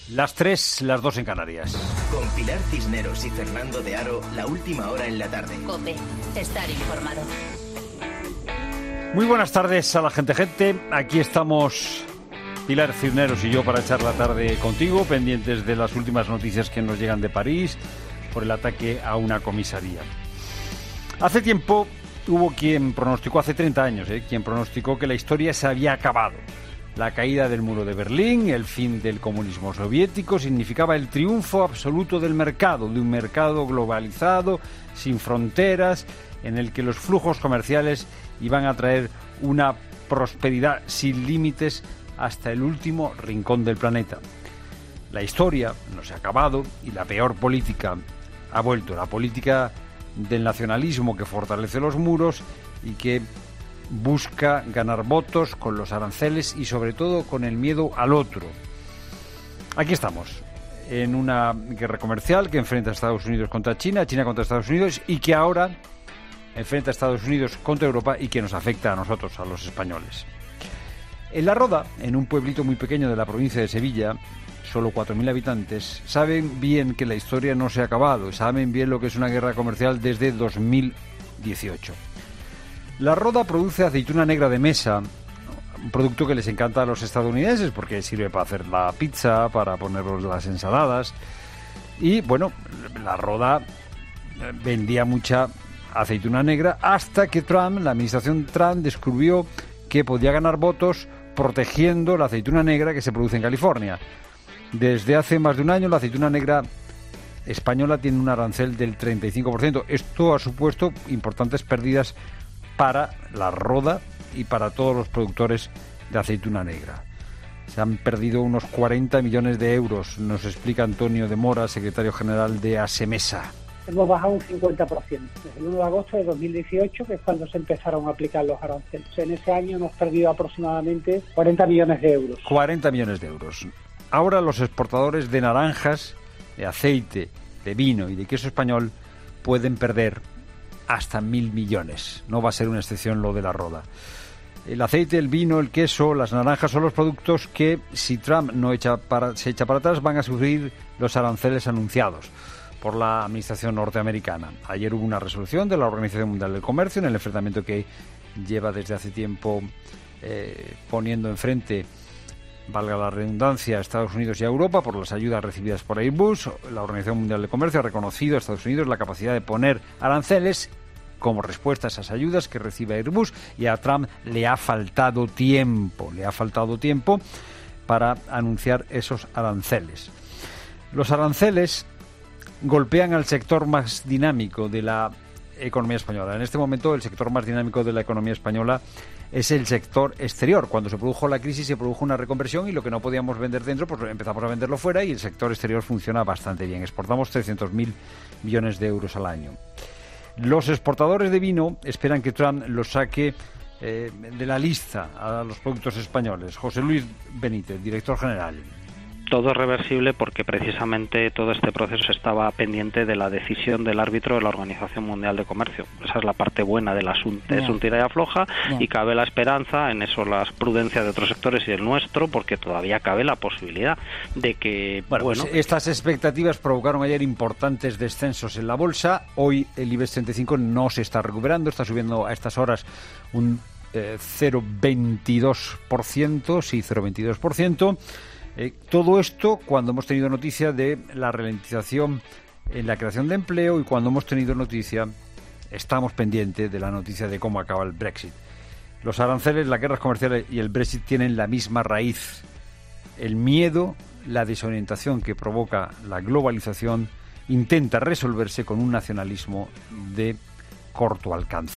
Las 3, las 2 en Canarias. Con Pilar Cisneros y Fernando de Aro, la última hora en la tarde. COPE, estar informado. Muy buenas tardes a la gente. Aquí estamos Pilar Cisneros y yo para echar la tarde contigo, pendientes de las últimas noticias que nos llegan de París por el ataque a una comisaría. Hace tiempo hubo quien pronosticó, hace 30 años, quien pronosticó que la historia se había acabado. La caída del muro de Berlín, el fin del comunismo soviético, significaba el triunfo absoluto del mercado, de un mercado globalizado, sin fronteras, en el que los flujos comerciales iban a traer una prosperidad sin límites hasta el último rincón del planeta. La historia no se ha acabado y la peor política ha vuelto, la política del nacionalismo que fortalece los muros y que busca ganar votos con los aranceles y sobre todo con el miedo al otro. Aquí estamos, en una guerra comercial que enfrenta a Estados Unidos contra China, China contra Estados Unidos, y que ahora enfrenta a Estados Unidos contra Europa y que nos afecta a nosotros, a los españoles. En La Roda, en un pueblito muy pequeño de la provincia de Sevilla, solo 4.000 habitantes, saben bien que la historia no se ha acabado, saben bien lo que es una guerra comercial desde 2018. La Roda produce aceituna negra de mesa, un producto que les encanta a los estadounidenses porque sirve para hacer la pizza, para ponerlos las ensaladas. Y bueno, La Roda vendía mucha aceituna negra hasta que Trump, la administración Trump, descubrió que podía ganar votos protegiendo la aceituna negra que se produce en California. Desde hace más de un año la aceituna negra española tiene un arancel del 35%. Esto ha supuesto importantes pérdidas para La Roda y para todos los productores de aceituna negra. Se han perdido unos 40 millones de euros, nos explica Antonio de Mora, secretario general de Asemesa. Hemos bajado un 50%, desde el 1 de agosto de 2018, que es cuando se empezaron a aplicar los aranceles. En ese año hemos perdido aproximadamente 40 millones de euros. 40 millones de euros. Ahora los exportadores de naranjas, de aceite, de vino y de queso español pueden perder hasta 1.000 millones. No va a ser una excepción lo de La Roda. El aceite, el vino, el queso, las naranjas son los productos que, si Trump se echa para atrás, van a sufrir los aranceles anunciados por la administración norteamericana. Ayer hubo una resolución de la Organización Mundial del Comercio en el enfrentamiento que lleva desde hace tiempo poniendo enfrente, valga la redundancia, a Estados Unidos y a Europa por las ayudas recibidas por Airbus. La Organización Mundial del Comercio ha reconocido a Estados Unidos la capacidad de poner aranceles como respuesta a esas ayudas que recibe Airbus, y a Trump le ha faltado tiempo para anunciar esos aranceles. Los aranceles golpean al sector más dinámico de la economía española. En este momento el sector más dinámico de la economía española es el sector exterior. Cuando se produjo la crisis se produjo una reconversión y lo que no podíamos vender dentro, pues empezamos a venderlo fuera, y el sector exterior funciona bastante bien. Exportamos 300.000 millones de euros al año. Los exportadores de vino esperan que Trump los saque de la lista a los productos españoles. José Luis Benítez, director general. Todo es reversible porque precisamente todo este proceso estaba pendiente de la decisión del árbitro de la Organización Mundial de Comercio. Esa es la parte buena del asunto. Es un tira y afloja y cabe la esperanza, en eso la prudencia de otros sectores y el nuestro, porque todavía cabe la posibilidad de que... Pues estas expectativas provocaron ayer importantes descensos en la bolsa. Hoy el IBEX 35 no se está recuperando, está subiendo a estas horas un 0,22%, sí, 0,22%. Todo esto cuando hemos tenido noticia de la ralentización en la creación de empleo y cuando hemos tenido noticia, estamos pendientes de la noticia de cómo acaba el Brexit. Los aranceles, las guerras comerciales y el Brexit tienen la misma raíz. El miedo, la desorientación que provoca la globalización intenta resolverse con un nacionalismo de corto alcance.